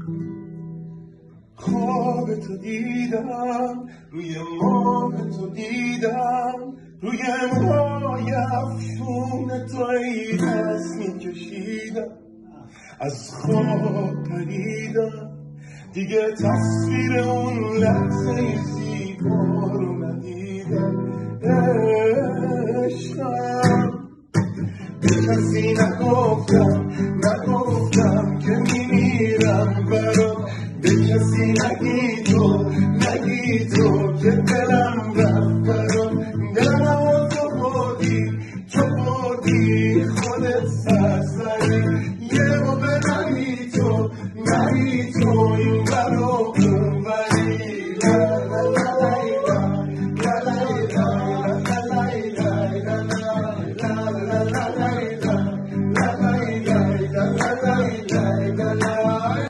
خواب تو دیدم، روی ماه تو دیدم، روی موهای افشون تو ای دست میکشیدم، از خواب پریدم، دیگه تصویر اون لحظه زیبا رو ندیدم. عشقم به کسی نگفتم که میمیرم برات، به کسی نگی تو که دلم رفت برات. نه تو بودی خودت سرسری، یه موقع نری تو این برات.